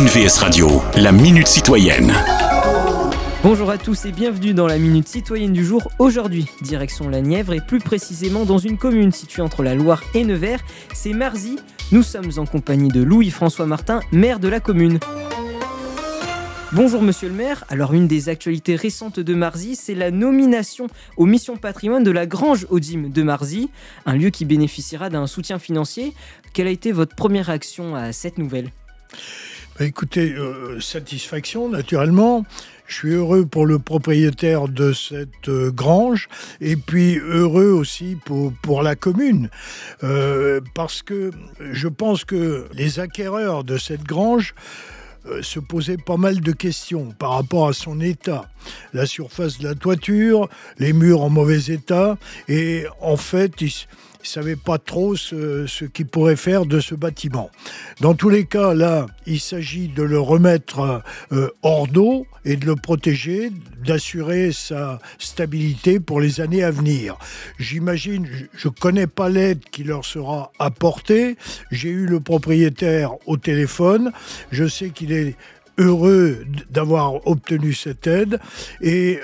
NVS Radio, la Minute Citoyenne. Bonjour à tous et bienvenue dans la Minute Citoyenne du jour. Aujourd'hui, direction la Nièvre et plus précisément dans une commune située entre la Loire et Nevers, c'est Marzy. Nous sommes en compagnie de Louis-François Martin, maire de la commune. Bonjour monsieur le maire, alors une des actualités récentes de Marzy, c'est la nomination aux missions patrimoine de la Grange aux Dîmes de Marzy, un lieu qui bénéficiera d'un soutien financier. Quelle a été votre première réaction à cette nouvelle ? Écoutez, satisfaction naturellement. Je suis heureux pour le propriétaire de cette grange et puis heureux aussi pour la commune parce que je pense que les acquéreurs de cette grange se posaient pas mal de questions par rapport à son état. La surface de la toiture, les murs en mauvais état et en fait ils ne savaient pas trop ce qu'ils pourraient faire de ce bâtiment. Dans tous les cas, là, il s'agit de le remettre hors d'eau et de le protéger, d'assurer sa stabilité pour les années à venir. J'imagine, je ne connais pas l'aide qui leur sera apportée. J'ai eu le propriétaire au téléphone. Je sais qu'il est heureux d'avoir obtenu cette aide et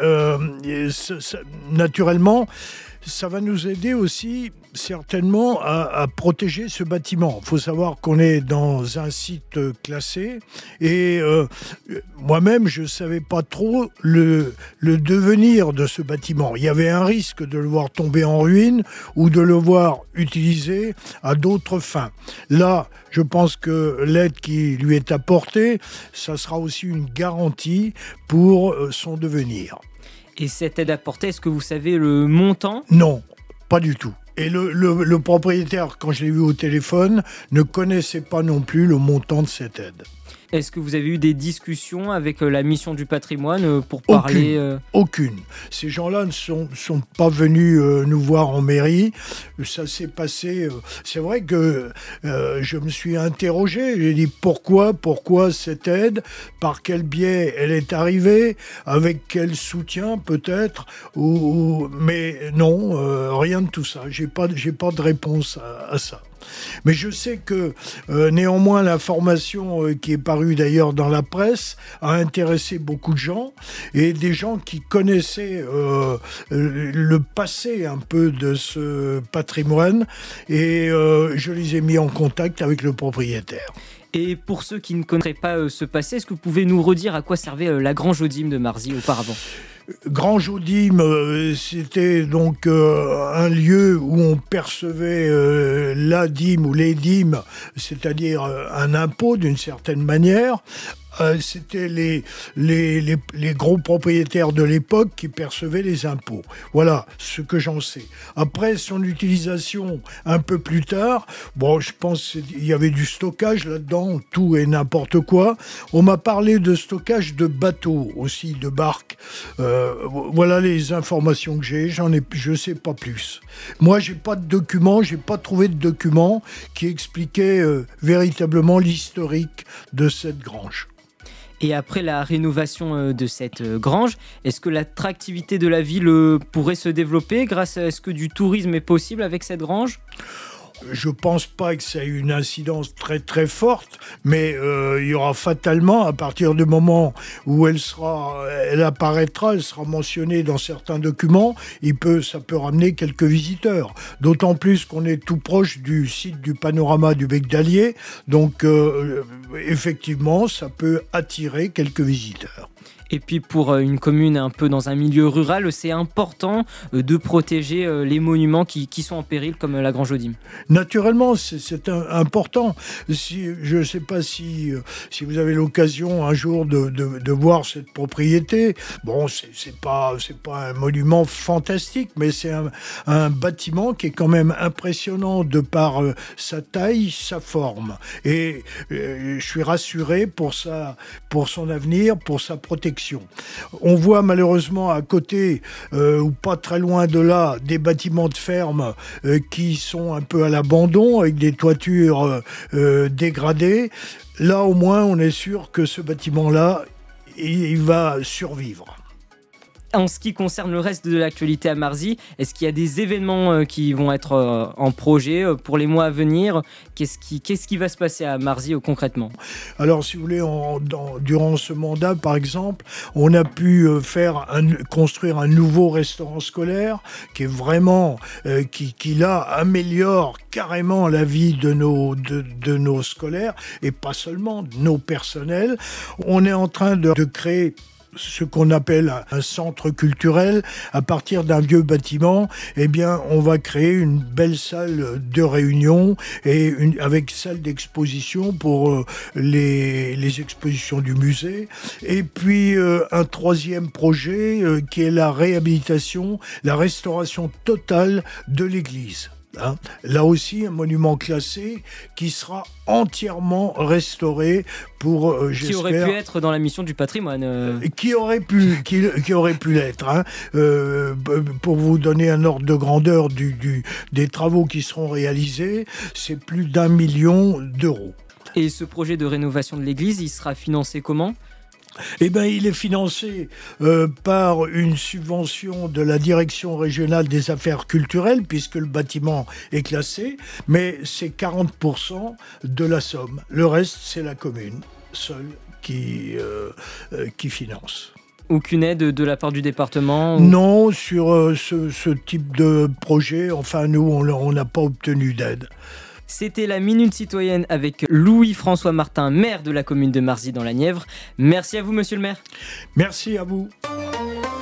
naturellement, ça va nous aider aussi certainement à protéger ce bâtiment. Il faut savoir qu'on est dans un site classé et moi-même, je ne savais pas trop le devenir de ce bâtiment. Il y avait un risque de le voir tomber en ruine ou de le voir utilisé à d'autres fins. Là, je pense que l'aide qui lui est apportée, ça sera aussi une garantie pour son devenir. Et cette aide apportée, est-ce que vous savez le montant ? Non, pas du tout. Et le propriétaire, quand je l'ai vu au téléphone, ne connaissait pas non plus le montant de cette aide. Est-ce que vous avez eu des discussions avec la mission du patrimoine pour parler Aucune. Ces gens-là ne sont pas venus nous voir en mairie. Ça s'est passé... c'est vrai que je me suis interrogé. J'ai dit pourquoi cette aide ? Par quel biais elle est arrivée ? Avec quel soutien peut-être ? Mais non, rien de tout ça. J'ai pas de réponse à ça. Mais je sais que néanmoins l'information qui est parue d'ailleurs dans la presse a intéressé beaucoup de gens et des gens qui connaissaient le passé un peu de ce patrimoine et je les ai mis en contact avec le propriétaire. Et pour ceux qui ne connaîtraient pas ce passé, est-ce que vous pouvez nous redire à quoi servait la Grange aux Dîmes de Marzy auparavant ? Grange aux Dîmes, c'était donc un lieu où on percevait la dîme ou les dîmes, c'est-à-dire un impôt d'une certaine manière. C'était les gros propriétaires de l'époque qui percevaient les impôts. Voilà ce que j'en sais. Après son utilisation un peu plus tard, je pense qu'il y avait du stockage là-dedans, tout et n'importe quoi. On m'a parlé de stockage de bateaux aussi, de barques. Voilà les informations que j'ai. Je sais pas plus. Moi, j'ai pas de documents, j'ai pas trouvé de documents qui expliquaient véritablement l'historique de cette grange. Et après la rénovation de cette grange, est-ce que l'attractivité de la ville pourrait se développer est-ce que du tourisme est possible avec cette grange ? Je pense pas que ça ait une incidence très très forte, mais il y aura fatalement, à partir du moment où elle apparaîtra, elle sera mentionnée dans certains documents, ça peut ramener quelques visiteurs. D'autant plus qu'on est tout proche du site du panorama du Bec d'Allier, donc effectivement, ça peut attirer quelques visiteurs. Et puis pour une commune un peu dans un milieu rural, c'est important de protéger les monuments qui sont en péril comme la Grange aux Dîmes. Naturellement, c'est important. Je ne sais pas si vous avez l'occasion un jour de voir cette propriété. Bon, c'est pas un monument fantastique, mais c'est un bâtiment qui est quand même impressionnant de par sa taille, sa forme. Et je suis rassuré pour son avenir, pour sa protection. On voit malheureusement à côté, ou pas très loin de là, des bâtiments de ferme qui sont un peu à l'abandon, avec des toitures dégradées. Là, au moins, on est sûr que ce bâtiment-là, il va survivre. En ce qui concerne le reste de l'actualité à Marzy, est-ce qu'il y a des événements qui vont être en projet pour les mois à venir ? Qu'est-ce qui va se passer à Marzy concrètement ? Alors, si vous voulez, durant ce mandat, par exemple, on a pu construire un nouveau restaurant scolaire qui est vraiment, qui là améliore carrément la vie de nos scolaires et pas seulement de nos personnels. On est en train de créer ce qu'on appelle un centre culturel. À partir d'un vieux bâtiment, eh bien, on va créer une belle salle de réunion et avec salle d'exposition pour les expositions du musée. Et puis, un troisième projet qui est la réhabilitation, la restauration totale de l'église. Là aussi, un monument classé qui sera entièrement restauré pour, qui aurait pu être dans la mission du patrimoine. Qui aurait pu l'être. Pour vous donner un ordre de grandeur des travaux qui seront réalisés, c'est plus d'1 million d'euros. Et ce projet de rénovation de l'église, il sera financé comment ? Eh bien, il est financé par une subvention de la Direction régionale des affaires culturelles, puisque le bâtiment est classé, mais c'est 40% de la somme. Le reste, c'est la commune seule qui finance. Aucune aide de la part du département Non, sur ce type de projet, enfin, nous, on n'a pas obtenu d'aide. C'était la Minute Citoyenne avec Louis-François Martin, maire de la commune de Marzy dans la Nièvre. Merci à vous, monsieur le maire. Merci à vous.